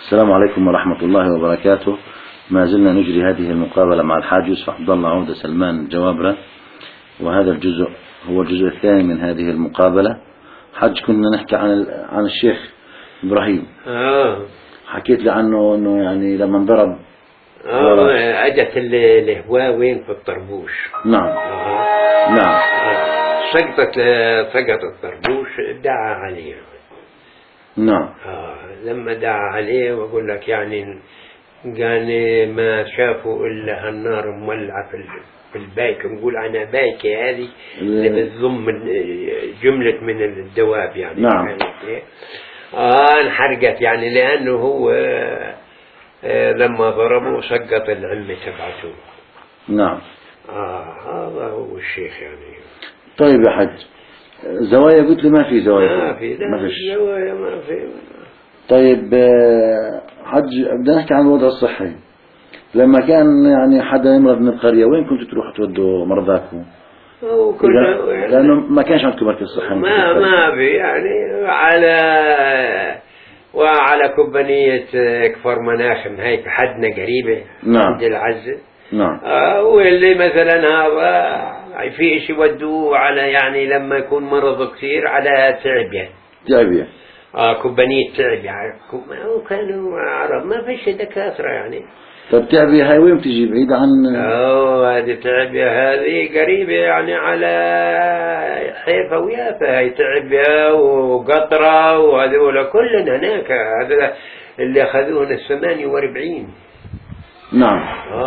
السلام عليكم ورحمة الله وبركاته. ما زلنا نجري هذه المقابلة مع الحاج يوسف عبد الله عودة سلمان الجوابرة، وهذا الجزء هو الجزء الثاني من هذه المقابلة. حج كنا نحكي عن الشيخ إبراهيم. حكيت لي عنه انه يعني لما انضرب اجت الهواء وين في الطربوش. نعم. نعم. سقط الطربوش، دعا عليه. نعم. لما دعا عليه وأقول لك يعني قال ما شافوا إلا هالنار مولعة في البايك. نقول أنا بايكة هذه اللي بتضم جملة من الدواب يعني. نعم. انحرقت يعني لأنه هو لما ضربوا سقط العمة تبعته. نعم. هذا هو الشيخ يعني. طيب يا حج، زوايا قلت لي ما في زوايا. ما في زوايا، ما في. طيب حج، بدنا نحكي عن الوضع الصحي. لما كان يعني حدا يمرض من القرية وين كنتوا تروحوا تودوا مرضاكم؟ لأنه ما كانش عندكم مركز صحي. ما في يعني وعلى كوبانية كفر مناخم هيك حدنا قريبة. نعم. عند العزة. نعم. واللي مثلا هذا في إشي ودوه على يعني لما يكون مرض كثير على تعبية. كوبانية تعبية. وكانوا عرب ما فيش دكاترة يعني. طب تعبية هاي وين تجي بعيدة عن؟ هذه تعبية هذه قريبة يعني على حيفا ويافا. هاي تعبية وقطرة وهذول كلنا هناك. هذا اللي أخذوه 48. نعم.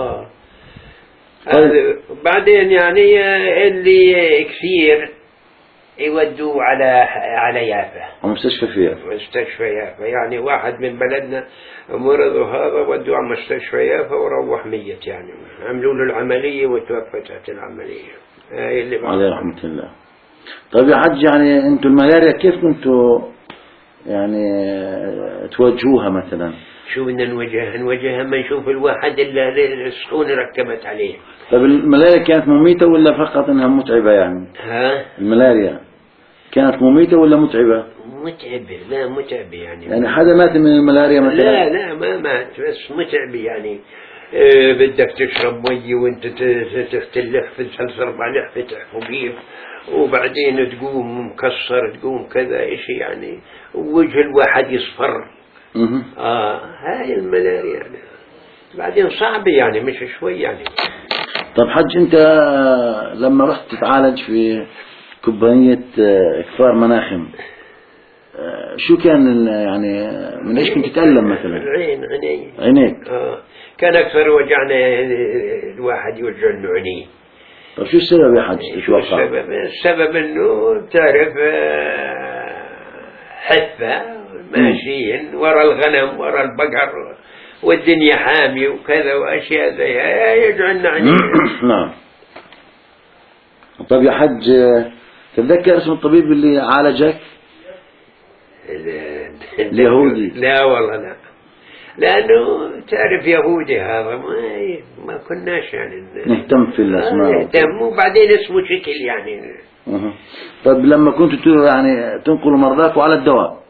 بعدين يعني اللي كثير يودوا على يافا. مستشفى يافا يعني. واحد من بلدنا مرض وهذا ودوا على مستشفى يافا وروح ميت يعني. عملوا له العملية وتوفت العملية. هاي اللي عليه رحمة الله. طيب يا حج، يعني انتم الملاريا كيف كنتوا يعني تواجهوها مثلا؟ شو بدنا نوجهها ما نشوف الواحد اللي السخونة ركبت عليه. طيب الملاريا كانت مميتة ولا فقط انها متعبة يعني؟ الملاريا كانت مميتة ولا متعبة؟ متعبة. لا متعبة يعني حدا مات من الملاريا مثلا؟ لا ما مات، بس متعبة يعني. بدك تشرب مي وانت تلف في السلسل بعلح فتح فوقيه، وبعدين تقوم مكسر، تقوم كذا اشي يعني، ووجه الواحد يصفر. هاي الملاريا يعني. بعدين صعبة يعني مش شوي يعني. طب حج، انت لما رحت تتعالج في كوبانية كفار مناخم، شو كان يعني من ايش كنت تتألم مثلا؟ عينيك. كان اكثر وجعنا الواحد يوجع له عينيه. طب شو السبب يا حج تتوقع؟ السبب انه تعرف حثة ماشيين ورا الغنم ورا البقر والدنيا حامي وكذا واشياء زي يجعلنا عينيه. نعم. طب يا حج، تتذكر اسم الطبيب اللي عالجك؟ اليهودي؟ لا والله لا، لأنه تعرف يهودي هذا ما كناش يعني نهتم في الأسماء. نهتم، وبعدين اسمه شكل يعني. طيب لما كنتوا يعني تنقلوا مرضاكوا على الدواء؟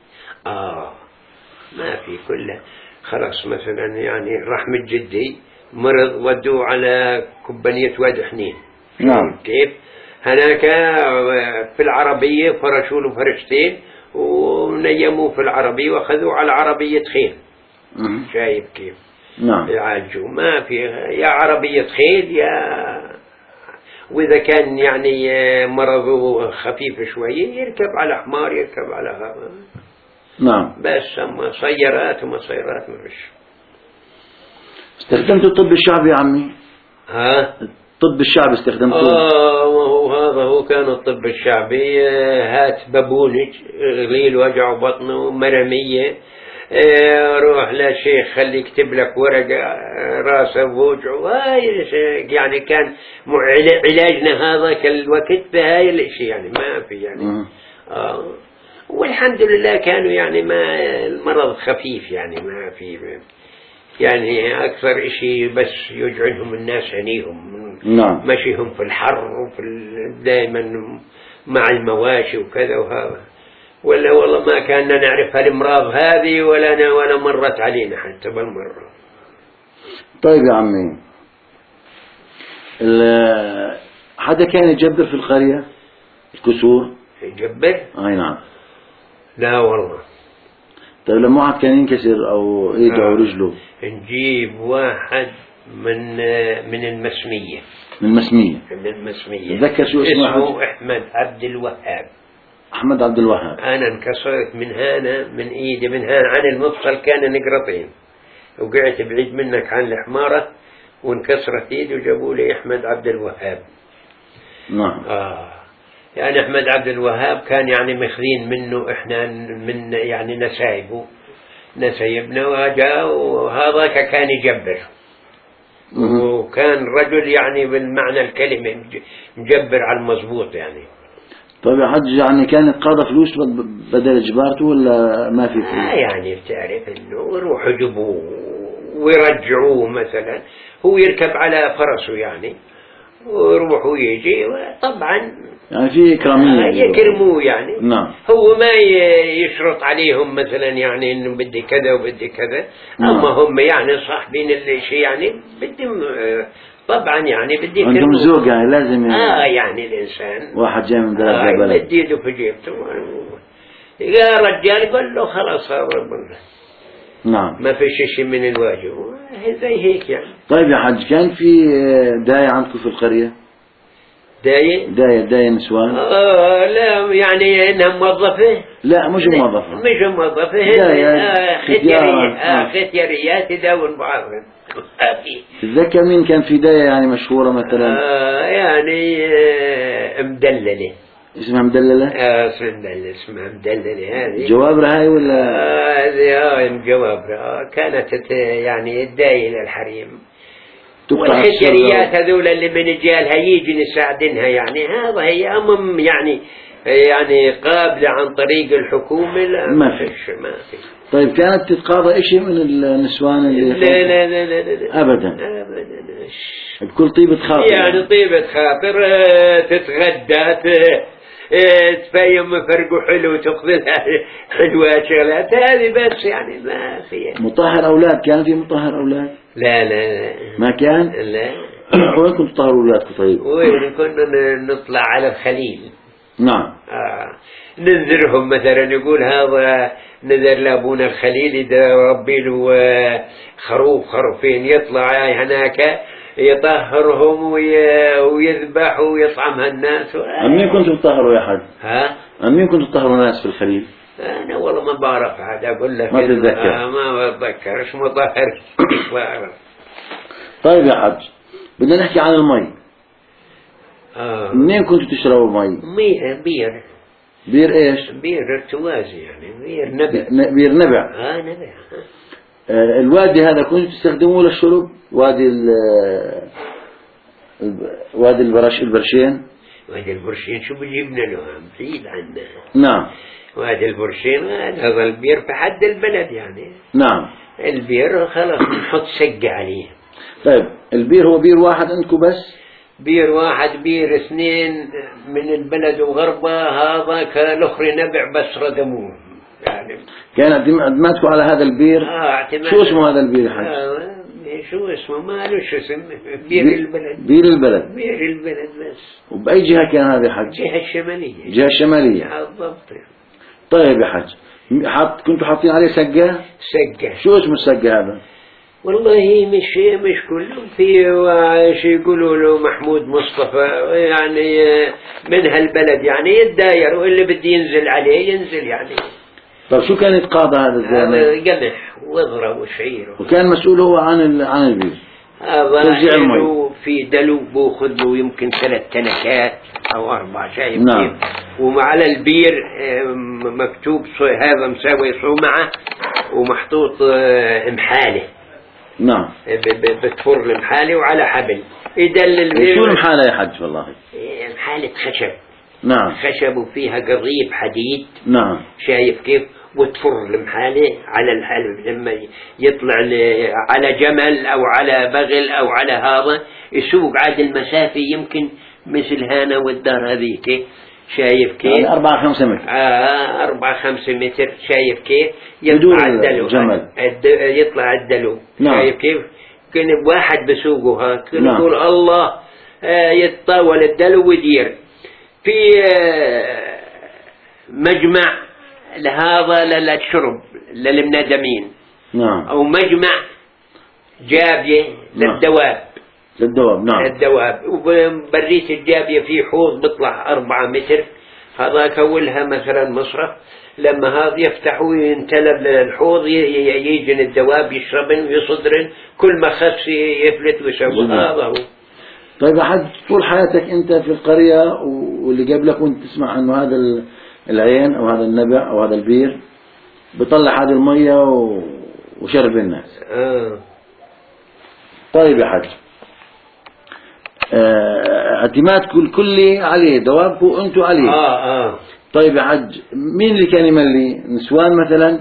ما في كله خلاص. مثلا يعني رحمة جدي مرض ودوه على كوبانية واد حنين. نعم. كيف هناك في العربية فرشوا له فرشتين ونيموه في العربية واخذوه على عربية خيل. شايف كيف؟ نعم. يعالجوا. ما في يا عربية خيل وإذا كان يعني مرضه خفيف شوية يركب على حمار، يركب على هذا. نعم. بس أما سيارات وما سيارات ما فيش. استخدمتوا الطب الشعبي يا عمي؟ الطب الشعبي استخدمتوه؟ هذا هو كان الطب الشعبي. هات بابونج غليل وجع بطنه مرمية، روح لشيخ خلي يكتب لك ورقة راسه بوجعه. هاي يعني كان علاجنا هذا كالوقت بهاي الاشي يعني. ما في يعني. والحمد لله كانوا يعني ما المرض خفيف يعني. ما في يعني أكثر إشي بس يجعلهم الناس عينيهم. نعم. مشيهم في الحر دائما مع المواشي وكذا وهذا. ولا والله ما كنا نعرف هالامراض هذه ولا مرت علينا حتى بالمرة. طيب يا عمي، حدا كان يجبر في القرية الكسور؟ يجبر؟ اي نعم. لا والله. طيب لما واحد كان ينكسر او ايده او رجله نجيب واحد من المسمية. من مسمية؟ من المسمية. تذكر شو اسمه أحمد عبد الوهاب. أحمد عبد الوهاب. أنا انكسرت من هنا، من إيدي من هنا عن المفصل كان نقرطين، وقعت بعيد منك عن الحمارة وانكسرت إيدي وجابوا لي أحمد عبد الوهاب. نعم. يعني أحمد عبد الوهاب كان يعني مخذين منه إحنا من يعني نسايبنا وجاء، وهذا كان يجبر، وكان رجل يعني بالمعنى الكلمة مجبر على المضبوط يعني. طيب يا حج، يعني كان يتقاضى فلوس بدل جبارته ولا ما في فلوس؟ يعني بتعرف انه يروحوا يجيبوه ويرجعوه مثلا، هو يركب على فرسه يعني ويروح ويجي، طبعا يعني في إكرامية يكرموه يعني. نعم. هو ما يشرط عليهم مثلا يعني انه بدي كذا وبدي كذا. نعم. اما هم يعني صاحبين الشيء يعني بدهم طبعا يعني بدي يكرموه. عندهم ذوق يعني لازم يعني الانسان واحد جاي من بلد لبلد بدي يده في جيبته يا رجال يقول له خلاص هذا. نعم. ما في شيء من الواجب زي هيك يعني. طيب يا حج، كان في داية عندكم في القرية؟ داية نسوان؟ لا يعني انها موظفة؟ لا مش موظفة. ختياريات يداون بعضهم. تتذكر مين كان في داية يعني مشهورة مثلا؟ يعني مدللة. اسمها مدللة؟ اسمها مدللة هذه. جوابرة هاي ولا؟ هذه جوابرة كانت يعني الداية للحريم، والختياريات هذول اللي من رجالها يجي نساعدنها يعني. هذا هي أمم يعني قابلة عن طريق الحكومة؟ لا ما في. طيب كانت تتقاضى إشي من النسوان اللي لا أبدا بكل طيبة خاطر يعني طيبة خاطر تتغدى تفيم فرق حلو تأخذ حلوة شغلات هذه بس يعني ما في. مطهر أولاد؟ كان في مطهر أولاد؟ لا ما كان؟ لا. وين كنتوا تطهروا أولادكم طيب؟ وين كنا نطلع على الخليل. نعم. ننذرهم مثلا، يقول هذا نذر لابونا الخليل إذا ربي له خروفين يطلع هناك يطهرهم ويذبح ويطعمها الناس. مين كنتوا تطهروا يا حد؟ مين كنتوا تطهروا الناس في الخليل؟ أنا والله ما بعرف هذا، أقول لك ما تتذكر. ما بتذكر إيش مطهر. طيب يا حج، بدنا نحكي عن المي. منين كنتوا تشربوا مي؟ بير ايش؟ بير ارتوازي يعني، بير نبع. بير نبع. نبع. الوادي هذا كنتوا تستخدموه للشرب؟ وادي البرشين. وادي البرشين شو بجيبنا له بعيد عنا. نعم. وادي البرشين هذا البير في حد البلد يعني. نعم. البير خلاص نحط سقة عليه. طيب البير هو بير واحد عندكم بس؟ بير واحد، بير اثنين من البلد وغربه، هذا كان الاخر نبع بس ردموه يعني. كان اعتمادكم على هذا البير؟ شو اسمه هذا البير يا حاج؟ شو اسمه؟ ما له شو اسم. بير البلد. بير البلد بس. وبأي جهة كان هذا يا حج؟ الجهة الشمالية. الجهة الشمالية بالضبط. طيب يا حج، كنتوا حاطين عليه سقة؟ شو اسم السقة هذا؟ والله مش كلهم، في واحد يقولوا له محمود مصطفى يعني من هالبلد يعني يتداير، واللي بدي ينزل عليه ينزل يعني. طيب شو كان يتقاضى هذا الزلمه؟ قمح وذره وشعير. وكان مسؤول هو عن البير. توزيع المي. في دلو بأخذ له يمكن 3 تنكات أو 4 شايف. نعم. وعلى البير مكتوب هذا مساوي صومعة ومحطوط محالة. نعم. بتفر المحالة وعلى حبل يدلل. شو المحالة يا حج؟ والله محالة خشب. نعم. خشب وفيها قضيب حديد. نعم. شايف كيف؟ وتفر المحالة على الحلب لما يطلع على جمل أو على بغل أو على هذا يسوق عاد المسافة يمكن مثل هنا والدار هذيك شايف كيف؟ يعني 4-5 متر. 4-5 متر، شايف كيف؟ بدون يطلع الدلو، الجمل. يطلع الدلو. نعم. شايف كيف؟ كان واحد بسوقه كان نعم. يقول الله، يتطاول الدلو ويدير في مجمع لهذا للشرب للمنادمين. نعم. أو مجمع جابية للدواب. للدواب. نعم. الدواب. وبريت الجابية في حوض بيطلع 4 متر، هذا كولها مثلا مصرف، لما هذا يفتحوا ينتلب للحوض يجن الدواب يشربن ويصدرن، كل ما خس يفلت ويسوي. هذا هو. طيب أحد طول حياتك أنت في القرية واللي قبلك وأنت تسمع أنه هذا العين أو هذا النبع أو هذا البير بيطلع هذه المية وشرب الناس. طيب يا حاج، اعتماد كلي عليه، دوابكم أنتوا عليه. طيب يا حج، مين اللي كان يملي؟ نسوان مثلا؟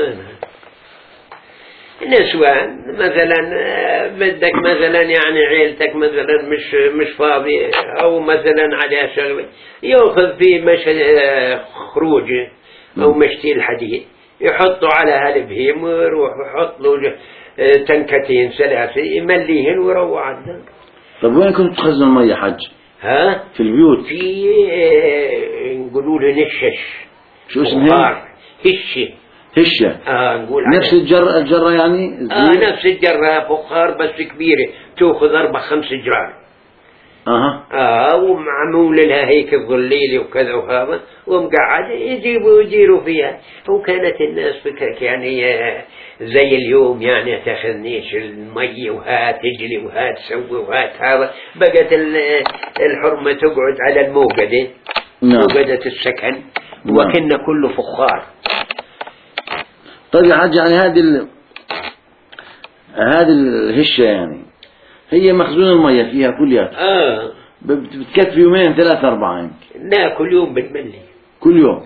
نسوان مثلا، بدك مثلا يعني عيلتك مثلا مش فاضي او مثلا على شغله، ياخذ في مشي خروجه او مشتي الحديد، يحطوا على هالبهيم ويروح يحط له 2 3 يمليهن ويروح عندنا. طب وين كنتوا تخزنوا المية حج؟ في البيوت؟ في نقولوا له نشش. شو اسمها؟ هشة. نقول نفس الجرة يعني؟ نفس الجرة، فخار بس كبيرة، تأخذ 4-5 جرار. ومعمول لها هيك ظليلي وكذا وهذا، ومقعد يجيبوا ويديروا فيها. وكانت الناس فكرك يعني زي اليوم يعني تاخذنيش المي وهات تجلي وهات سوي وهات هذا. بقت الحرمة تقعد على الموقدة. موقدة السكن. وكنا كله فخار. طيب يا حاج، يعني هذه الهشة يعني هي مخزون المية فيها كلياتها؟ بتكفي 2 3 4 يمكن؟ لا، كل يوم بتملي. كل يوم؟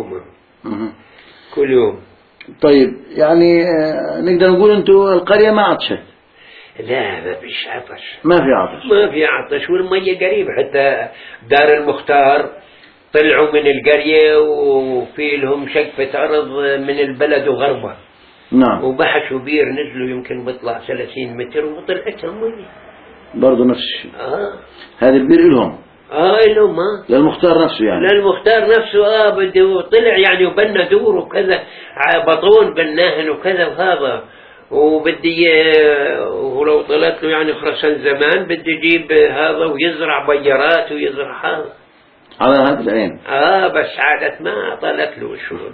كل يوم. طيب يعني نقدر نقول انتوا القرية ما عطشت؟ لا، ما فيش عطش. ما في عطش. والمية قريب. حتى دار المختار طلعوا من القرية وفي لهم شقفة أرض من البلد وغربة. نعم. وبحثوا بير، نزلوا يمكن بيطلع 30 متر وطلعتهم مية. برضو نفس الشيء. هذا البير إلهم؟ إلهم. للمختار نفسه يعني؟ للمختار نفسه. بده طلع يعني وبنى دور وكذا، بطون بناهن وكذا وهذا. وبدي ولو طلعت له يعني خرسان زمان بدي يجيب هذا ويزرع بيارات ويزرع هذا على هذا العين. بس عادت ما طلعت له شغل.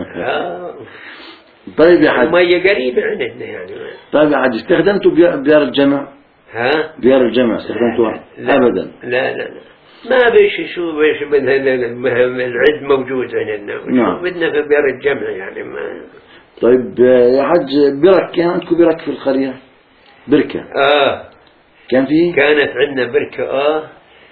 طيب يا حاج، المية قريبة عندنا يعني. طيب يا حاج، استخدمتوا بيار الجمع؟ بيار الجمع استخدمتوها؟ أبدا. لا ما بيش شو بيش بدنا العد موجود عندنا. نعم. بدنا في بيار الجمع يعني ما. طيب يا حاج، برك كان عندكم برك في القرية؟ بركة؟ كان فيه؟ كانت عندنا بركة.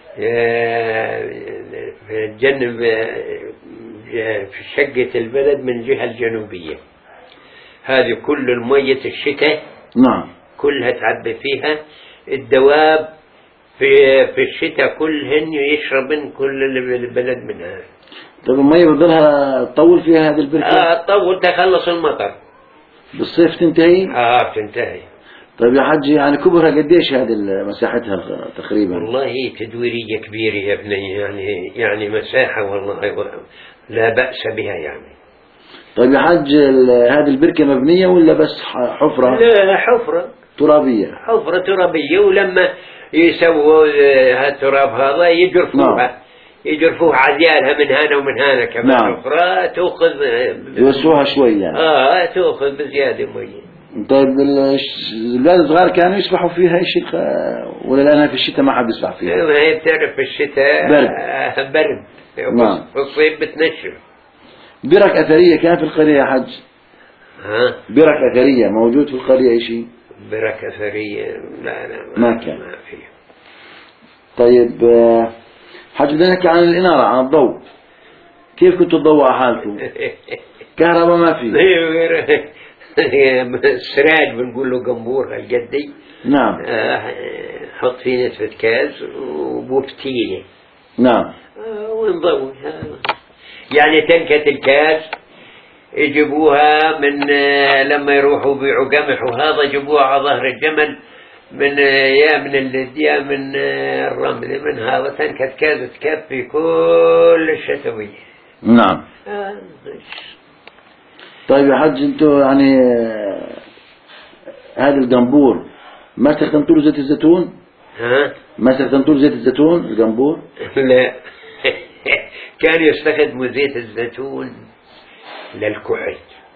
في جنب في شقة البلد من الجهة الجنوبية. هذه كل المية الشتاء. نعم. كلها تعبي فيها. الدواب في الشتاء كلهن يشربن كل البلد منها. طيب المية بتضلها تطول فيها هذه البركة؟ تطول تخلص المطر. بالصيف تنتهي؟ بتنتهي. طيب يا حجي، يعني كبرها قديش هذه مساحتها تقريبا؟ والله تدويرية كبيرة يا ابني، يعني مساحة والله لا بأس بها يعني. طيب يا حج، هذه البركة مبنية ولا بس حفرة؟ لا، حفرة ترابية. حفرة ترابية، ولما يسووا هالتراب هذا يجرفوها. يجرفوها عزيالها من هنا ومن هنا كمان. أخرى تأخذ يوسوها شوي يعني. تأخذ بزيادة مية. طيب الأولاد الصغار كانوا يسبحوا فيها شيء ولا لأنها في الشتاء ما حد يسبح فيها؟ هي بتعرف في الشتاء برد. في الصيف بتنشف. برك أثرية كان في القرية يا حج؟ برك أثرية موجود في القرية شيء؟ برك أثرية لا ما كان. ما في. طيب حج، بدنا نحكي عن الإنارة، عن الضوء. كيف كنتوا تضوءوا حالكم؟ كهرباء ما في؟ السراج بنقول له قنبور هالقدي. نعم. حط فيه نتفة كاز وبوفتيلة. نعم. ونضوي. يعني تنكة الكاس يجيبوها من لما يروحوا بيعوا قمح وهذا يجيبوها على ظهر الجمل من يا من اللد يا من الرمل من هذا، تنكة كاس تكفي كل الشتوية. نعم. طيب يا حج انتوا يعني هذا الجنبور ما استخدمتوا له زيت الزيتون؟ ها؟ ما استخدمتوا له زيت الزيتون الجنبور؟ لا. كانوا يستخدموا زيت الزيتون للكحل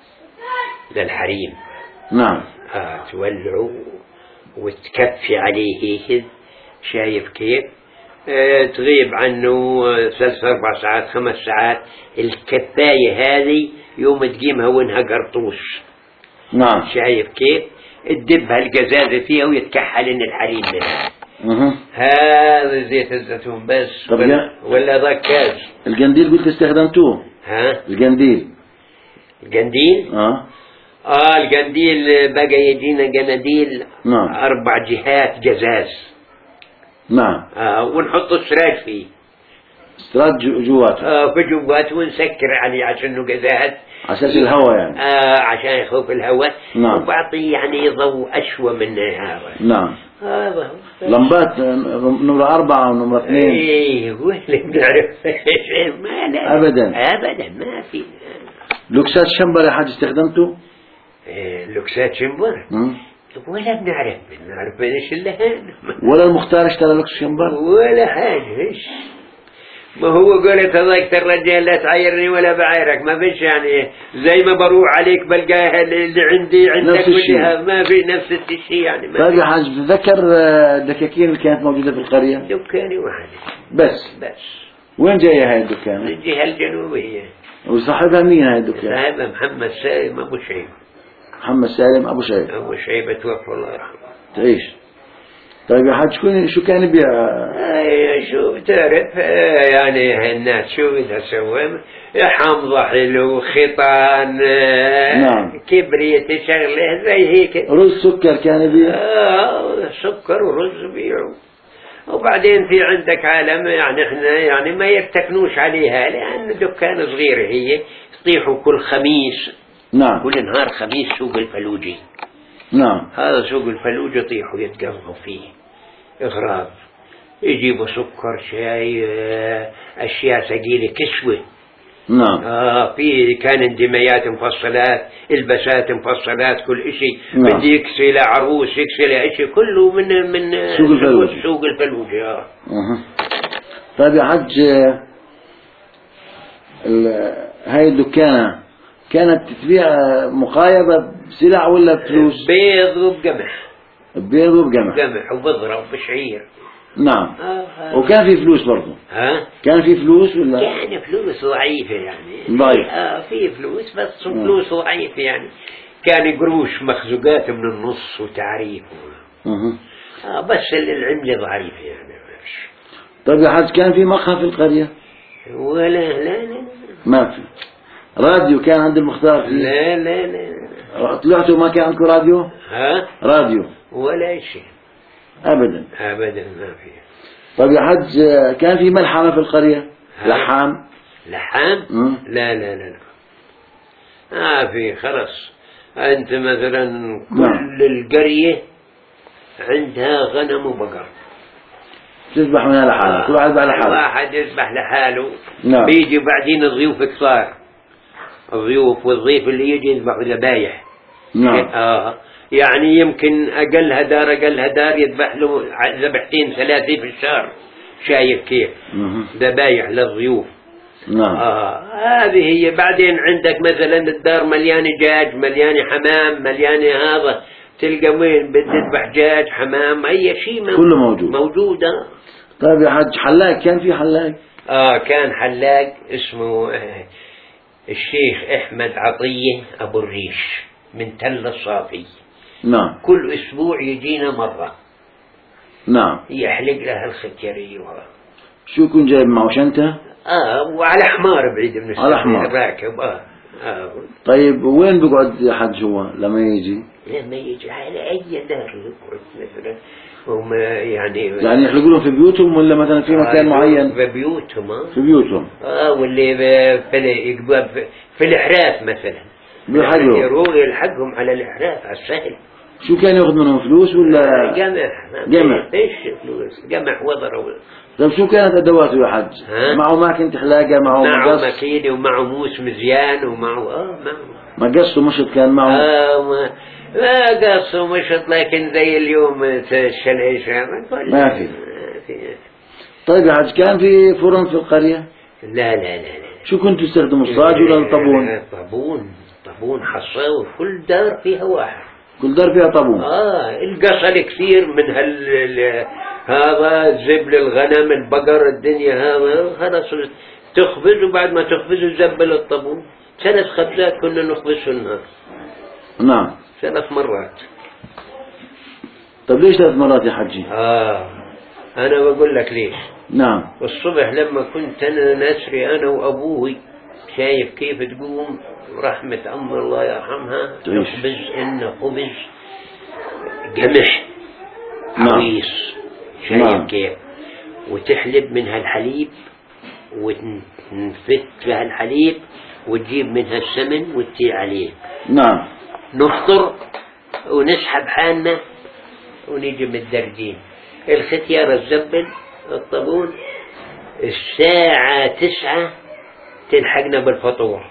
للحريم. نعم. تولعوا وتكفي عليه هيك، شايف كيف؟ تغيب عنه 3 4 ساعات 5 ساعات، الكفاية هذه يوم تقيمها وينها قرطوش. نعم. شايف كيف؟ تدبها القزازة فيها ويتكحل إن الحريم منها. هذا زيت الزيتون بس. ولا ذاك كاز. القنديل قلت استخدمتوه؟ ها؟ القنديل. القنديل؟ القنديل بقى يجينا قناديل. نعم. 4 جهات جزاز. نعم. ونحط السراج فيه. سراج جواته. في جواته ونسكر عليه عشان قزاز. عشان الهواء يعني. عشان يخوف الهواء. نعم. وبعطيه يعني ضوء أشوى من هذا. نعم. هذا لمبات نمرة 4 ونمرة 2. ايه هو اللي بنعرف. ما لا ابدا ما في. لوكسات شمبر يا حاج استخدمته؟ لوكسات شمبر ولا بنعرف ايش الا هذا. ولا المختار اشترى لوكس شمبر ولا حاجه. ايش ما هو قلت هذاك الرجال لا تعايرني ولا بعايرك، ما فيش يعني زي ما بروح عليك بلقاها اللي عندي عندك كلها، ما في نفس الشيء يعني. ما طيب يا حاج تذكر الدكاكين اللي كانت موجودة في القرية؟ دكاني واحد بس. وين جاية هاي الدكان؟ من الجهة الجنوبية. وصاحبها مين هاي الدكان؟ صاحبها محمد سالم أبو شيب. محمد سالم أبو شيب. أبو شيب توفى الله يرحمه. تعيش. طيب يا حاج شو كان يبيع؟ شو تعرف يعني الناس شو بدها تسوي؟ حمضة حلو، خيطان، نعم. كبريت شغله زي هيك. رز سكر كان يبيع؟ سكر ورز بيعوا. وبعدين في عندك عالم يعني احنا يعني ما يتكنوش عليها لأن دكان صغير هي، يطيحوا كل خميس. نعم. كل نهار خميس سوق الفلوجي. نعم. هذا سوق الفلوجي يطيحوا يتقضوا فيه إغراض، يجيبوا سكر شاي أشياء ثقيلة كسوة. نعم. في كان اندمايات مفصلات، البسات مفصلات، كل إشي. نعم. بدي يكسي لعروس يكسي لإشي كله من سوق الفلوجي. طيب يا حج هاي الدكانة كانت تبيع مقايضة بسلع ولا بفلوس؟ بيض وبقمح. بيض وبقمح. قمح وبذرة وبشعير. نعم. وكان في فلوس برضه؟ كان في فلوس ولا؟ كان فلوس ضعيفة يعني. ضعيف. في فلوس بس فلوس ضعيفة يعني. كان قروش مخزوقات من النص وتعريف. بس العملة ضعيفة يعني. طيب يا حاج كان في مقهى في القرية؟ لا ما في. راديو كان عند المختار فيه؟ لا طلعتوا ما كان عندكم راديو؟ راديو ولا شيء أبدا ما في. طيب يا حج كان في ملحمة في القرية؟ لحام؟ لا في خلص. أنت مثلا كل القرية عندها غنم وبقر تذبح منها لحالها. كل واحد يذبح لحاله. واحد يذبح لحاله. نعم. بيجي بعدين الضيوف كثار، الضيوف والضيف اللي يجي يذبح ذبايح. نعم. يعني يمكن أقلها دار يذبح له 2 3 في الشهر. شايف كيف؟ ذبايح للضيوف. نعم. هذه هي. بعدين عندك مثلا الدار مليانة دجاج، مليانة حمام، مليانة هذا، تلقى وين بتذبح دجاج حمام أي شيء كله موجودة. طيب يا حج حلاق كان في حلاق؟ كان حلاق اسمه الشيخ أحمد عطية أبو الريش من تل الصافي. نعم. كل أسبوع يجينا مرة. نعم. يحلق لها الختيرية. شو يكون جايب معه شنطة؟ وعلى حمار بعيد من على حمار راكب. طيب وين بيقعد يا حج هو لما يجي؟ لما يجي على أي دار يقعد مثلا، هم يعني يخلقوا لهم في بيوتهم ولا مثلا في مكان معين؟ في بيوتهم. في بيوتهم. واللي في الإحراث مثلا يروح يلحقهم على الإحراث على السهل. شو كان ياخذ منهم فلوس ولا؟ جمع ايش فلوس، جمع وضرب. طيب شو كانت ادواته يا حج؟ معه ماكينة حلاقة، معه ماكينة، ومعه موس مزيان، ومعه معه مقص ومشط كان معه. ما قص ومشط، لكن زي اليوم الشنعيش ما في. طيب يا حج كان في فرن في القرية؟ لا لا لا لا. شو كنتوا تستخدموا، الصاج ولا الطابون؟ طابون حصاوي، كل دار فيها واحد. كل دار فيها طابون. القصل كثير من هذا زبل الغنم البقر الدنيا، هذا خلاص تخبز، وبعد ما تخبز زبل الطابون. 3 خبزات كنا نخبز في النهار. نعم. 3 مرات. طيب ليش 3 مرات يا حجي؟ أنا بقول لك ليش. نعم. الصبح لما كنت أنا نسري أنا وأبوي، شايف كيف تقوم رحمة أم الله يرحمها، تخبز إنه خبز قمح حويص، شايف كيف، وتحلب منها الحليب وتنفت فيها الحليب وتجيب منها السمن وتطيع عليه. نعم. نفطر ونسحب حالنا ونيجي متدرجين. الختيار الزبل الطابون الساعة 9 تلحقنا بالفطور،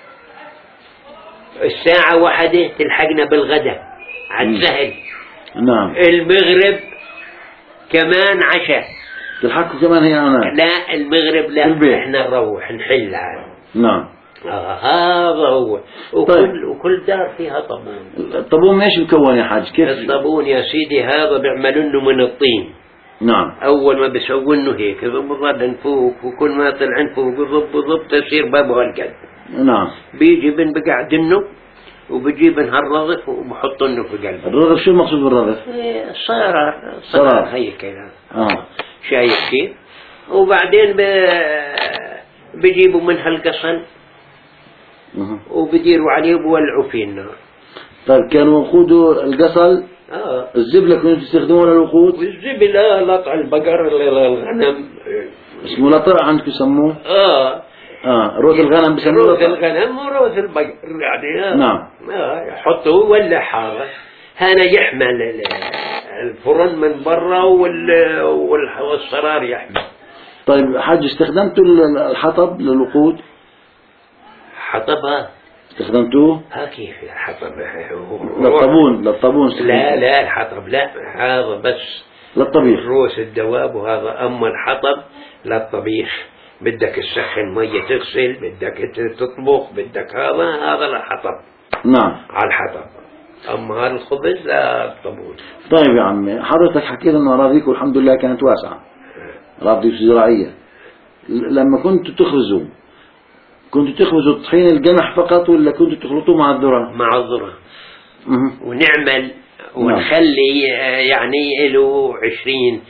الساعة 1 تلحقنا بالغداء على السهل. نعم. المغرب كمان عشاء تلحقوا كمان هي هناك؟ لا المغرب لا، احنا نروح نحل عاد. نعم. هذا هو. وكل دار فيها طابون. الطابون ايش بكون يا حاج؟ كيف الطابون يا سيدي؟ هذا بيعملونه من الطين. نعم. أول ما بيسوونه هيك بظل نفوق، وكل ما طلع نفوق بالضبط تصير بابه هالقد. نعم. بيجي بقعدنه وبجيب هالرغف وبحطنه في قلبه. الرغف شو المقصود بالرغف؟ صرار هيك كذا. شايف كيف؟ وبعدين بجيبوا منها القصل وبديروا عليه وبولعوا فيه النار. طيب كانوا وقودوا القصل؟ الزبلة كنتوا تستخدموها للوقود؟ الزبلة لطع البقر الغنم اسمه لطع عندكم يسموه؟ روث الغنم بسموه روث الغنم وروث البقر يعني. نعم. يحطوه ولا حاجة، هنا يحمل الفرن من برا والصرار يحمل. طيب حاج استخدمتوا الحطب للوقود؟ حطبها استخدمتوه؟ كيف الحطب؟ للطابون لا الحطب لا، هذا بس للطبيخ، روس الدواب وهذا. أما الحطب للطبيخ، بدك تسخن مية تغسل، بدك تطبخ، بدك هذا الحطب. نعم. على الحطب. أما هذا الخبز لا الطابون. طيب يا عمي حضرتك حكيت أن أراضيك والحمد لله كانت واسعة، أراضيك زراعية. لما كنتوا تخبزوا طحين القمح فقط ولا كنتوا تخلطوه مع الذرة؟ مع الذرة. ونعمل ونخلي يعني له 20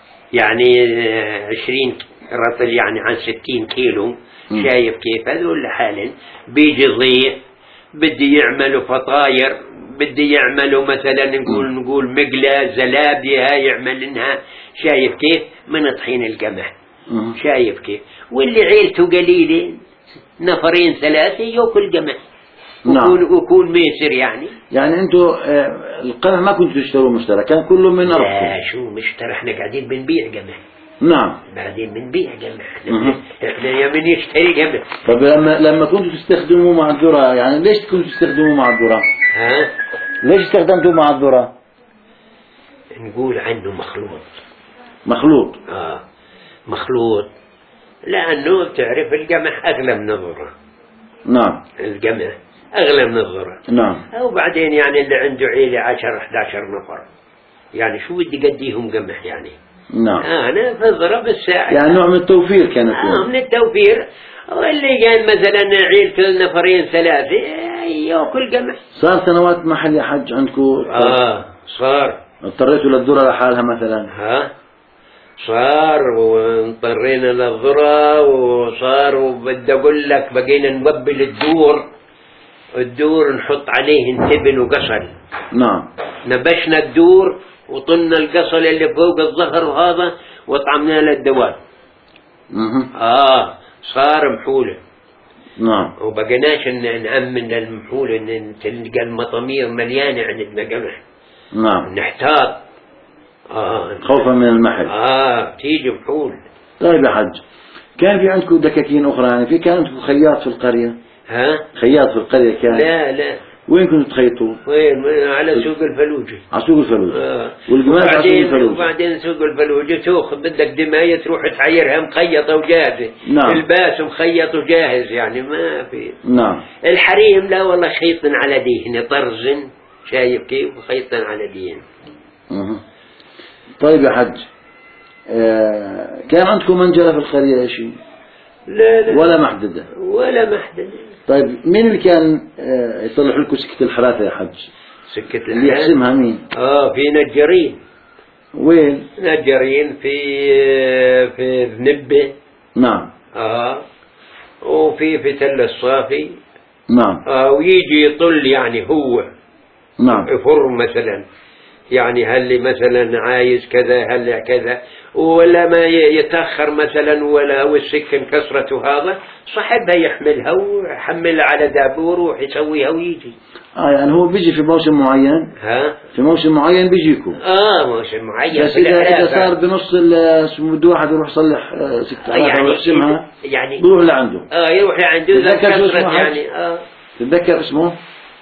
رطل يعني عن 60 كيلو. شايف كيف؟ هذول لحالهم بيجي ضيف بدي يعملوا فطاير، بدي يعملوا مثلا نقول مقلة زلابية يعمل لها. شايف كيف؟ من طحين القمح. شايف كيف؟ واللي عيلته قليلة 2 3 يأكل قمح. وكون ميسر يعني انتوا القمح ما كنتوا تشتروا مشترى، كان كله من أرضكم؟ لا شو مشترى، احنا قاعدين بنبيع قمح. نعم. بعدين بنبيع قمح احنا يا من يشتري قمح. طب لما كنتوا تستخدموه مع الذرة، يعني ليش كنتوا تستخدموه مع الذرة؟ ليش استخدمتوه مع الذرة؟ نقول عنه مخلوط. مخلوط لأنه تعرف القمح أغلى من الذرة. نعم. القمح أغلى من الذرة. نعم. وبعدين يعني اللي عنده عيلة 10-11 نفر، يعني شو بدي قديهم قمح يعني. نعم. أنا في الذرة بالساعة، يعني نوع من التوفير كانت. من التوفير. واللي كان مثلا عيلته 2-3 يأكل قمح. صار سنوات محل يا حج عندكم؟ صار. اضطريتوا للذرة لحالها مثلا؟ صار واضطرينا للذرة، وصار وبدي أقول لك بقينا نوبل الدور الدور نحط عليه انتبن وقصل. نعم. نبشنا الدور وطلنا القصل اللي فوق الظهر وهذا وطعمنا له الدواب. صار محولة. نعم. وبقناش نأمن المحولة، إن تلقى المطامير مليانة عندنا قمح. نعم. نحتاط خوفا من المحل. تيجي محول. طيب يا حج، كان في عندكم دكاكين أخرى يعني؟ في كان عندكم خياط في القرية؟ خياط في القرية كان؟ لا. وين كنتوا تخيطوا؟ وين؟ على سوق الفلوجة. على سوق الفلوجة. والقماش على سوق الفلوجة. وبعدين سوق الفلوجة تاخذ بدك دماية تروح تعيرها مخيطة وجاهزة. نعم. الباس مخيط وجاهز يعني ما في. نعم. الحريم لا والله خيط على دهن طرز، شايف كيف؟ خيط على دهن. طيب يا حج، كان عندكم منجلة في القرية شيء؟ لا ولا محددة؟ ولا محددة. طيب مين اللي كان يصلح لكم سكة الحراثة يا حج؟ سكة الحراثة اللي يحسمها مين؟ في نجارين. وين؟ نجارين في ذنبة. نعم. وفي تل الصافي. نعم. ويجي يطل يعني هو. نعم. يفر مثلا، يعني هل مثلا عايز كذا هل كذا، ولا ما يتأخر مثلا ولا والسكن كسرته هذا صاحبها يحملها ويحملها على دابور ويسويها ويجي. يعني هو بيجي في موسم معين. في موسم معين بيجيكم. موسم معين. بس إذا صار بنص بده واحد يروح يصلح سكة يعني ويقسمها يعني بيروح لعنده. يروح لعنده. تتذكر اسمه؟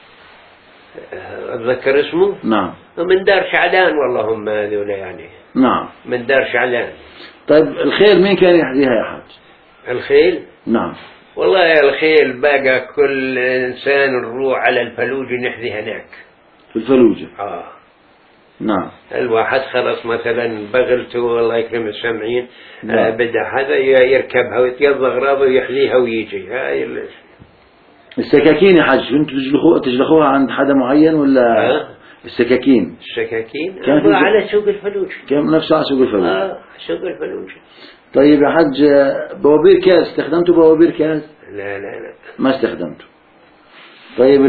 أتذكر اسمه؟ نعم. من دار شعلان والله هم هذول يعني. نعم. من دار شعلان. طيب الخيل مين كان يحذيها يا حاج؟ الخيل؟ نعم. والله الخيل بقى كل إنسان نروح على الفلوجة نحذي هناك. في الفلوجة. نعم. الواحد خلص مثلا بغلته الله يكرم السامعين. بدأ هذا يركبها ويتيض أغراضه ويحذيها ويجي. هاي السكاكين يا حاج انتوا تجلخوها عند حدا معين ولا؟ السكاكين كان على سوق الفلوجة. كان نفسه على سوق الفلوجة. سوق الفلوجة. طيب يا حج، بوابير كاز استخدمتوا بوابير كاز؟ لا ما استخدمتوا. طيب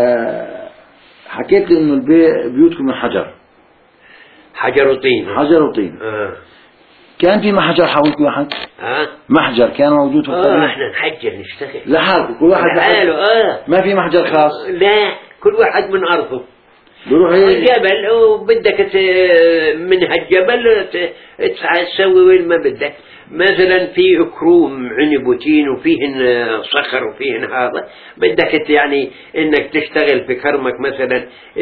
حكيت لي انه بيوتكم من حجر وطين. كان في محجر حولكم يا حج؟ محجر كان موجود في القرية؟ احنا نحجر نشتغل لحالكم كل واحد لحاله. ما في محجر خاص؟ لا، كل واحد من أرضه. بروح الجبل وبدك من هالجبل تسوي وين ما بدك. مثلا في كروم عنب وتين وفيهن صخر وفيهن هذا، بدك يعني انك تشتغل في كرمك مثلا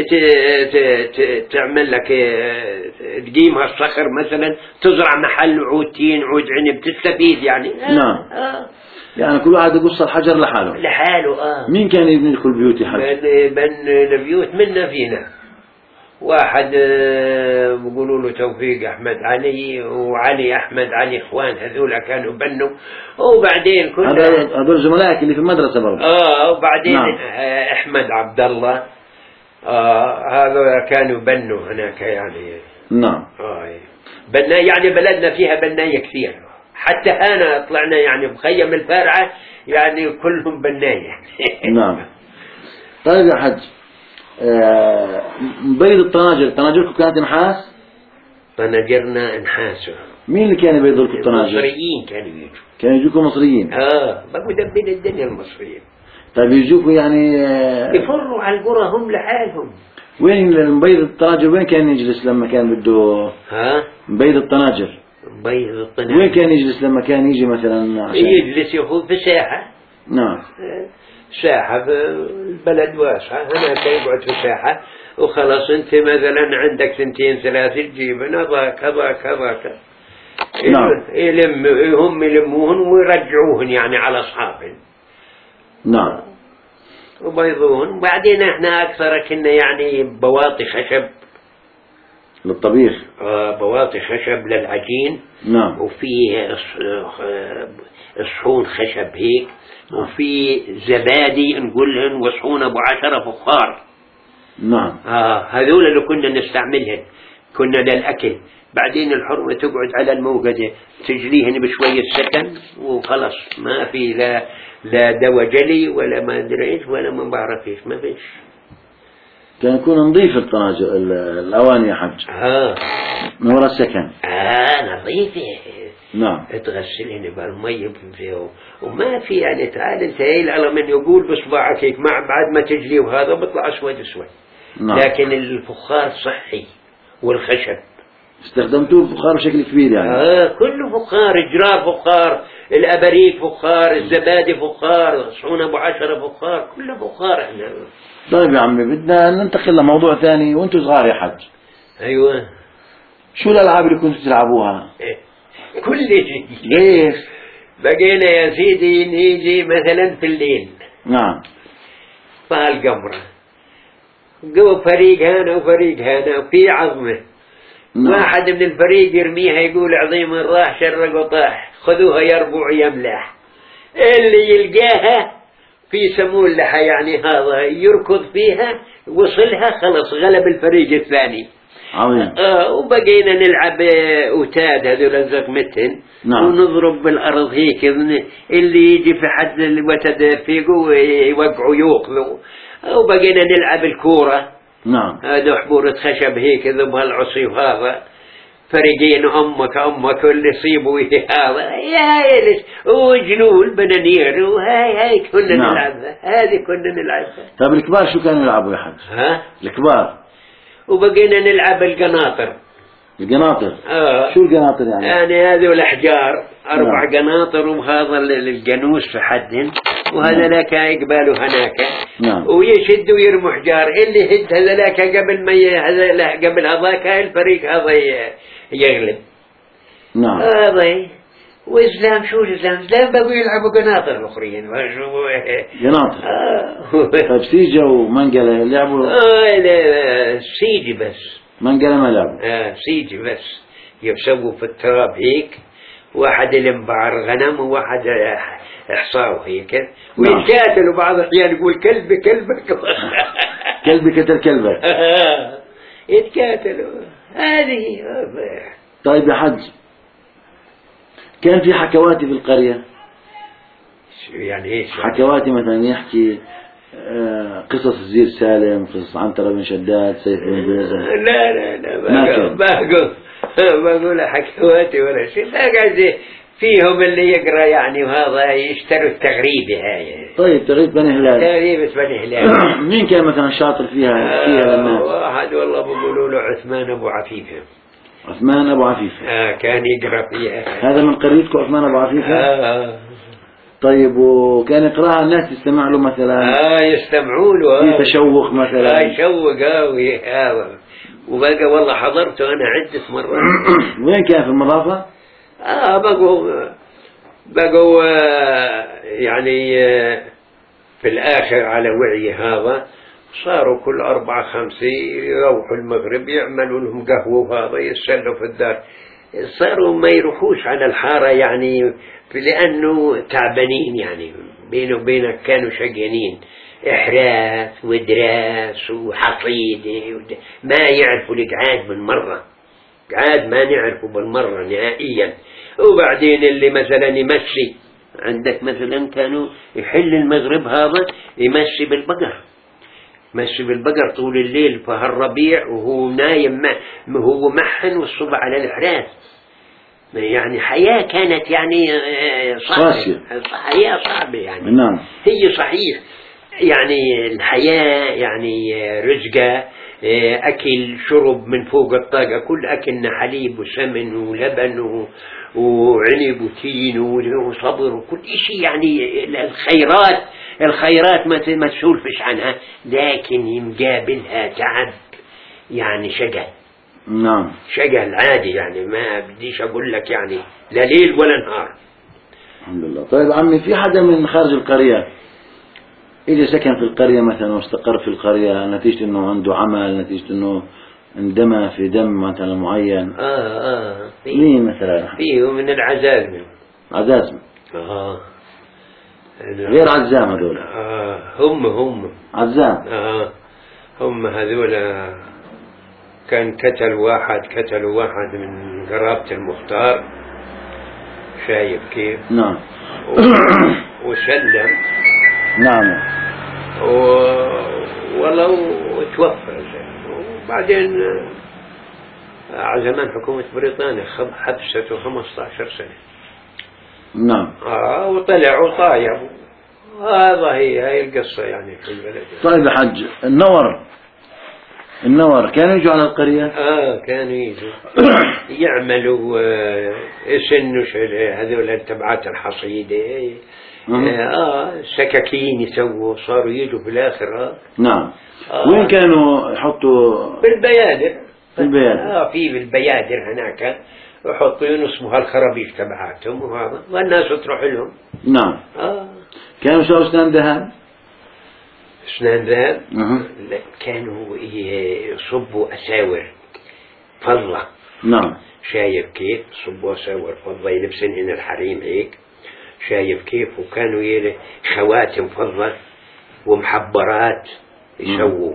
تعمل لك تقيم هالصخر مثلا تزرع محل عود تين عود عنب تستفيد يعني. نعم. يعني كل واحد يقص الحجر لحاله. مين كان يبني لكم البيوت يا حاج؟ بن البيوت منا فينا واحد بيقولوا له توفيق أحمد علي وعلي أحمد علي إخوان، هذول كانوا بنوا. وبعدين هذول زملائك اللي في المدرسة برضه. وبعدين نعم. أحمد عبد الله هذا كانوا بنوا هناك يعني. نعم. بنا يعني بلدنا فيها بناية كثير، حتى أنا طلعنا يعني بخيم الفارعة يعني كلهم بناية. نعم. طيب يا حج، بيض الطناجر، طناجركم كانت نحاس؟ طناجرنا نحاس. مين اللي كان يبيض لكم الطناجر؟ المصريين كانوا يجوكم مصريين. بقوا دبين الدنيا المصريين. طيب يجوكوا يعني يفروا على القرى هم لحالهم. وين مبيض الطناجر وين كان يجلس لما كان بده؟ مبيض الطناجر وين كان يجلس لما كان يجي مثلا عشان يجلس يخوض في ساحة؟ نعم. ساحة البلد واسعة، هناك يقعد في ساحة وخلاص. انت مثلا عندك 2 3 تجيبن هذاك نعم. هم يلموهن ويرجعوهن يعني على أصحابهن. نعم. وبيضوهن. وبعدين احنا أكثر كنا يعني بواطي خشب للطبيخ. بواطي خشب للعجين. نعم. وفيه صحون خشب هيك. وفي زبادي نقولهن وصحون أبو 10 فخار. نعم. هذول اللي كنا نستعملهن. كنا للأكل، بعدين الحرمة تقعد على الموقدة تجليهن بشوية سكن وخلص، ما في لا دواء جلي ولا ما أدري إيش ولا ما بعرف إيش، ما فيش. كان يكون نظيف الأواني يا حج من وراء السكن. نظيفة. نعم. تغسلين بالمية وما في يعني تعال انت على من يقول بصباعك هيك مع بعد ما تجلي وهذا بيطلع اسود اسود. نعم. لكن الفخار صحي والخشب استخدمتوه الفخار بشكل كبير يعني. كله فخار، اجرار فخار، الاباريق فخار، الزبادي فخار، صحون ابو 10 فخار، كله فخار احنا. طيب يا عمي بدنا ننتقل لموضوع ثاني. وانتم صغار يا حج ايوه شو الالعاب اللي كنتوا تلعبوها؟ كل شيء. ليش؟ بقينا يا سيدي نيجي مثلا في الليل. نعم. فالقمرة جو فريق هنا وفريق هنا وفي عظمة. نعم. واحد من الفريق يرميها يقول عظيم راح شرق وطاح، خذوها يا ربوع يا ملاح. اللي يلقاها في سمون لها يعني هذا يركض فيها وصلها خلص غلب الفريق الثاني. عظيم. وبقينا نلعب أوتاد هذول الزقمتين. نعم. ونضرب بالأرض هيك، اللي يجي في حد الوتد فيقو يوقعوا يوقظوا. وبقينا نلعب الكورة. نعم. هذا حبورة خشب هيك ذبها العصي وهذا فريقين أمك واللي يصيبوا هذا يا إلش وجنول بنانير وهاي كنا نعم. نلعبها. هذه كنا نلعبها. طيب الكبار شو كانوا يلعبوا يا حج؟ الكبار. وبقينا نلعب القناطر. القناطر. شو القناطر يعني هذه الأحجار 4 نعم. قناطر، وهذا الجنوس في حد، وهذا نعم. لك يقبلوا هناك. نعم. ويشد ويرموا حجار، اللي يهد هذا لك قبل ما هذا قبل هذاك الفريق هذا يغلب. نعم. هذا وإسلام شو الإسلام بقوا يلعبوا قناطر الأخرين. قناطر. طيب سيجا ومنقلة لعبوا؟ لا سيجي بس. منقلة ما لعبوا؟ سيجي بس يسووا في التراب هيك، واحد يلمبعر غنم وواحد إحصاء هيك. ويتقاتلوا بعض الأحيان يقول كلبك كلبك قتل كلبك. يتقاتلوا. هذه. طيب يا حج كان في حكواتي في القرية؟ يعني ايش حكواتي مثلا يحكي قصص الزير سالم، قصص عنترة بن شداد، سيف بن بيزة؟ لا بقول حكواتي ولا شيء. فيهم اللي يقرأ يعني وهذا يشتروا التغريبة هاي. طيب تغريبة بني هلال. تغريبة بني هلال. مين كان مثلا شاطر فيها للناس؟ واحد والله بقولوا له عثمان أبو عفيفة. عثمان أبو عفيفة. كان يقرأ فيها. هذا من قريتكم عثمان أبو عفيفة؟ طيب وكان يقرأها الناس يستمع له مثلا؟ يستمعوا له. في تشوق مثلا؟ يشوق وبقى والله حضرته أنا عدة مرات. وين كان في المضافة؟ بقوا يعني في الآخر على وعي هذا صاروا كل 4-5 يروحوا المغرب يعملوا لهم قهوة وهذا يتسلوا في الدار. صاروا ما يروحوش على الحارة يعني لأنه تعبانين يعني بينه وبينك كانوا شقيانين، إحراث ودراس وحصيدة ما يعرفوا القعاد بالمرة. قعاد ما نعرفه بالمرة نهائيا. وبعدين اللي مثلا يمشي عندك مثلا كانوا يحل المغرب هذا يمشي بالبقر، مشي بالبقر طول الليل في هالربيع وهو نايم هو محن والصبح على الإحراث. يعني حياة كانت يعني صعبة. حياة صعبة يعني. نعم. هي صحيح يعني الحياة يعني رزقة، أكل شرب من فوق الطاقة، كل أكلنا حليب وسمن ولبن وعنب وتين وصبر وكل شيء يعني الخيرات ما تسولفش عنها، لكن يمقابلها تعب يعني شقى. نعم. شقى العادي يعني ما بديش أقول لك يعني لا ليل ولا نهار. الحمد لله. طيب عمي في حدا من خارج القرية إذا سكن في القرية مثلا واستقر في القرية نتيجة أنه عنده عمل، نتيجة أنه اندمى في دم مثلا معين؟ مين مثلا؟ فيه من العزازم. عزازم. غير عزام هذول؟ هم عزام. هم هذول كان قتلوا واحد من قرابة المختار، شايف كيف؟ نعم. وسلم. نعم. ولو توفى. وبعدين على زمان حكومة بريطانيا حبسته 15 سنة. نعم. وطلع وطاير. هذا هي القصة يعني في البلد. طيب يا حج، النور كانوا يجوا على القرية؟ كانوا يجوا يعملوا يسنوا هذول تبعات الحصيدة، سكاكين يسووا، صاروا يجوا في الآخر. نعم. وين كانوا يحطوا؟ بالبيادر. في بالبيادر هناك يحطوا ينصبوا هالخرابيش تبعاتهم، وهذا والناس تروح لهم. نعم. كانوا يسووا أسنان ذهب؟ أسنان ذهب؟ لا، كانوا يصبوا أساور فضة. نعم. شايف كيف؟ صبوا أساور فضة يلبسن هنا الحريم هيك، شايف كيف؟ وكانوا خواتم فضة ومحبرات يسووا.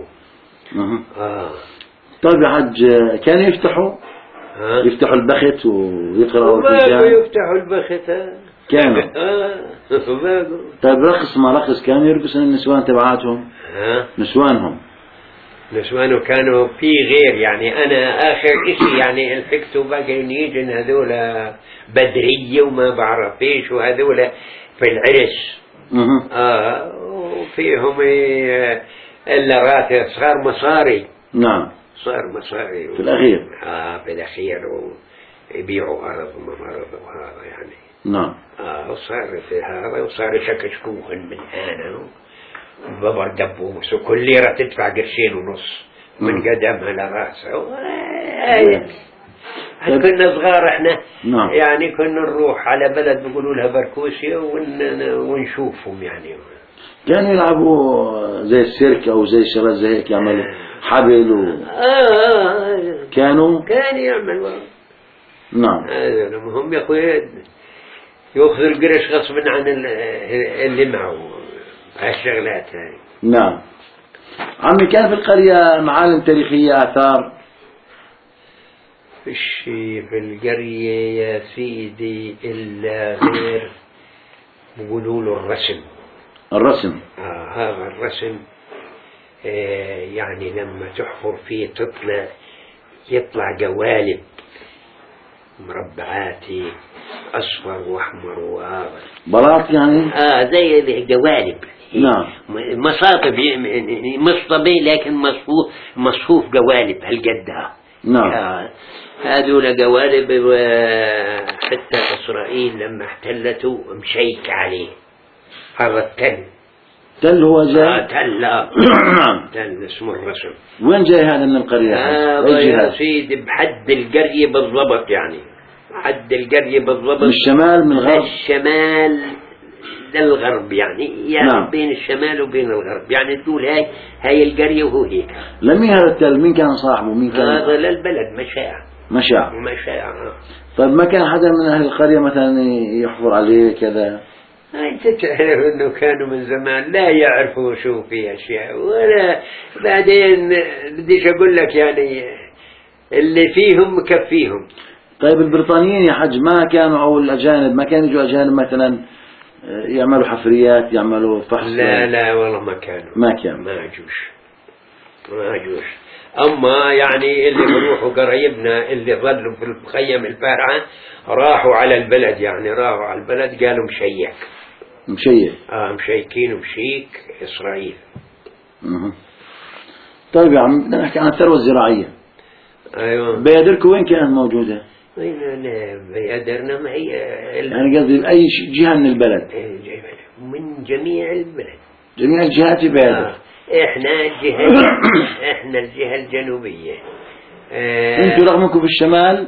طيب يا حج، كانوا يفتحوا البخت ويقرأوا الفنجان؟ يفتحوا البخت كانوا. طيب رقص ما رقص، كانوا يرقصون النسوان تبعاتهم؟ نسوانه كانوا في غير يعني. أنا آخر إشي يعني الفكتوا بقى يجن هذول بدرية وما بعرف إيش، وهذول في العرس. وفيهم إلا راتب صار مصاري. نعم. صار مصاري في الأخير. في الأخير ويبيعوا أرض ومرض وهذا يعني. نعم. وصار في هذا، وصار يشكشكوهن من هنا ببر دبوس، وكل ليرة تدفع 2.5 قرش من قدمها لراسها. كنا صغار احنا. نعم. يعني كنا نروح على بلد بيقولوا لها بركوسيا ونشوفهم يعني. كانوا يلعبوا زي السيرك او زي الشغلات زي هيك، يعملوا حبل كانوا يعملوا. نعم. هم يا اخوي ياخذ القرش غصبا عن اللي معه هالشغلات هاي. نعم. عمي، كان في القرية معالم تاريخية، آثار؟ فيش في القرية يا سيدي إلا غير بيقولوا له الرسم. هذا الرسم يعني لما تحفر فيه يطلع قوالب مربعاتي أصفر وأحمر وهذا بلاط يعني. زي قوالب. نعم. مصاطب مصطبي لكن مصفوف قوالب هالقدها. نعم. هذول قوالب. حتى إسرائيل لما احتلته مشيك عليه هذا تل هو جاي. تل اسمه الرسم. وين جاي هذا من القرية؟ يا سيدي بحد القرية بالضبط يعني. حد القرية بالضبط. من الشمال من الغرب؟ الشمال للغرب يعني. نعم. بين الشمال وبين الغرب يعني. تقول هاي القرية وهو هيك. لمين هذا التل؟ مين كان صاحبه؟ مين كان؟ هذا للبلد مشاع. طيب ما كان حدا من أهل القرية مثلا يحفر عليه كذا؟ أنت تعرف أنه كانوا من زمان لا يعرفوا شو في أشياء ولا. بعدين بديش أقول لك يعني اللي فيهم مكفيهم. طيب البريطانيين يا حج ما كانوا، أو الأجانب ما كانوا يجوا أجانب مثلا يعملوا حفريات، يعملوا فحص؟ لا والله ما كانوا. ما أجوش. أما يعني اللي بروحوا قرايبنا اللي ظلوا في المخيم الفارعة راحوا على البلد يعني. راحوا على البلد قالوا مشيك. مشيكين ومشيك إسرائيل. طيب يا عم، بدنا نحكي عن الثروة الزراعية. أيوة. بيادركم وين كانت موجودة؟ بيادرنا ما هي يعني قصدي أي جهة من البلد؟ من جميع البلد. جميع الجهات في بيادر. احنا الجهة الجنوبية. انتوا رغمكم في الشمال.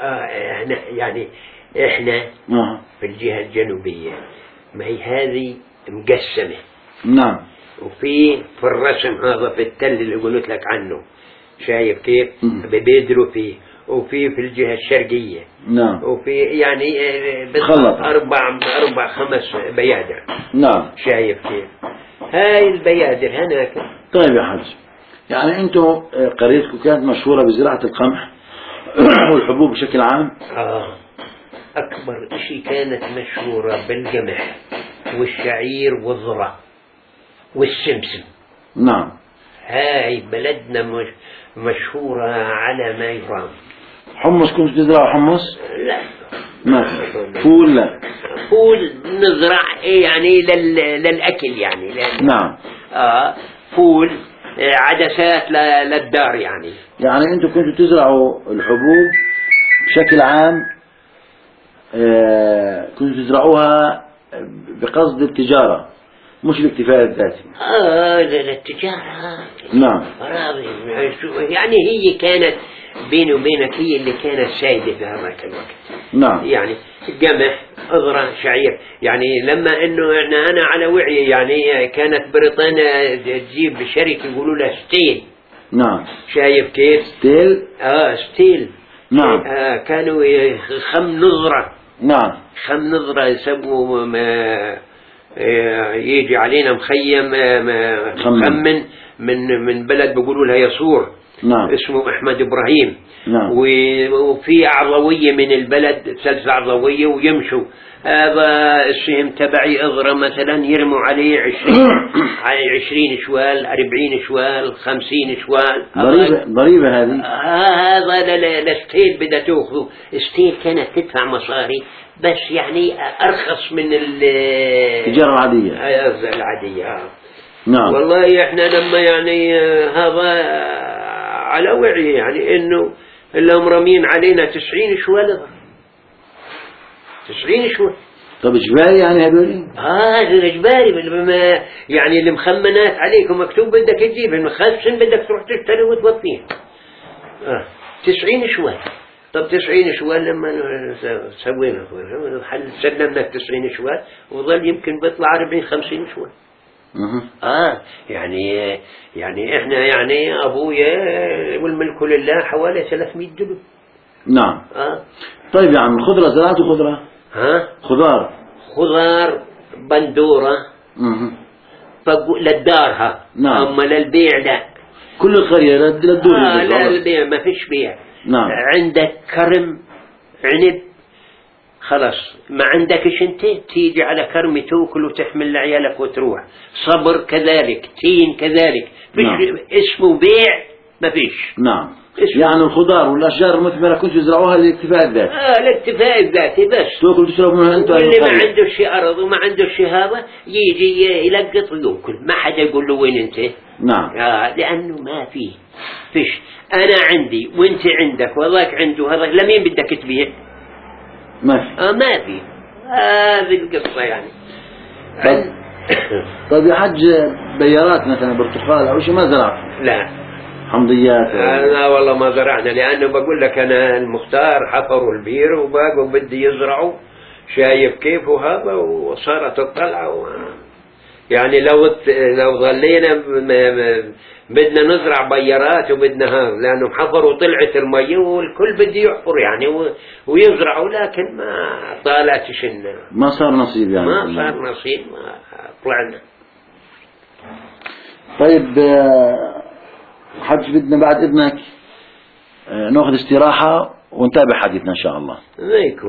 احنا في الجهة الجنوبية. ما هي هذه مقسمة. نعم. وفي الرسم هذا في التل اللي قلت لك عنه، شايف كيف؟ بيدروا فيه. وفي الجهة الشرقية. نعم. وفي يعني خلط 4-5 بيادر. نعم. شايف كيف؟ هاي البيادر هناك. طيب يا حج، يعني أنتم قريتكم كانت مشهورة بزراعة القمح والحبوب بشكل عام؟ أكبر شيء كانت مشهورة بالقمح والشعير والذرة والسمسم. نعم. هاي بلدنا مشهورة على ما يرام. حمص كنتوا تزرعوا حمص؟ لا ما فول؟ لا فول نزرع يعني للأكل يعني نعم. فول عدسات للدار يعني. يعني أنتم كنتوا تزرعوا الحبوب بشكل عام، كنتوا تزرعوها بقصد التجارة مش الاكتفاء الذاتي؟ للتجارة. نعم. يعني هي كانت بيني وبينك هي اللي كانت سائدة في هذاك الوقت. نعم. يعني قمح أذرة شعير. يعني لما إنه أنا على وعي يعني كانت بريطانيا تجيب شركة يقولوا لها ستيل. نعم. شايف كيف؟ ستيل. ستيل. نعم. كانوا خم نظرة. نعم. خم نظرة يسموا يجي علينا مخيم خمن من بلد بيقولوا لها يسور. نعم. اسمه أحمد إبراهيم. نعم. وفي عضوية من البلد سلسلة عضوية ويمشوا. هذا السهم تبعي أذرة مثلا يرموا عليه 20 شوال 40 شوال 50 شوال. ضريبة هذه. هذا الستيل بدها تأخذه. ستيل كانت تدفع مصاري بس يعني أرخص من التجارة العادية. نعم. والله احنا لما يعني هذا على وعي يعني انه اللهم رامين علينا 90 شوال 90 شوال. طب اجباري يعني هذول؟ هذا اجباري يعني المخمنات عليكم مكتوب بدك تجيب المخزن بدك تروح تشتري وتوفيه. 90 شوال. طب 90 شوال لما سوينا سلمنا 90 شوال وظل يمكن بيطلع 40 50 شوال. يعني احنا يعني ابويا والملك لله حوالي 300 دلو. نعم. طيب يا عم خضرة زرعتوا خضرة؟ خضار بندورة للدارها. نعم. اما للبيع لا. كل القرية للدور. لا للبيع ما فيش بيع. نعم. عندك كرم عنب خلاص ما عندكش انت تيجي على كرم تاكل وتحمل لعيالك وتروح. صبر كذلك تين كذلك. نعم. اسمه بيع ما فيش. نعم. يعني الخضار والاشجار المثمرة كنتوا تزرعوها للاكتفاء الذاتي. الاكتفاء الذاتي بس. تاكل وتشرب منها انت. واللي ما عنده شيء ارض وما عنده شيء هذا يجي يلقط وياكل ما حدا يقول له وين انت. نعم. لانه ما فيش. انا عندي وانت عندك وذاك عنده هذا لمين بدك تبيع؟ ما في. ما في. هذه القصة يعني. طيب يا حج بيارات مثلا برتقال او شيء ما زرعت؟ لا. حمضيات؟ لا والله ما زرعنا لانه بقول لك انا المختار حفروا البير وباقوا بدي يزرعوا شايف كيف وهذا وصارت الطلعة يعني لو ظلينا بدنا نزرع بيارات وبدنا هذا لأنه حفروا طلعت المية والكل بدي يحفر يعني ويزرعوا لكن ما طالعتش ما صار نصيب يعني. ما صار نصيب ما طلعنا. طيب حج بدنا بعد إذنك نأخذ استراحة ونتابع حديثنا إن شاء الله.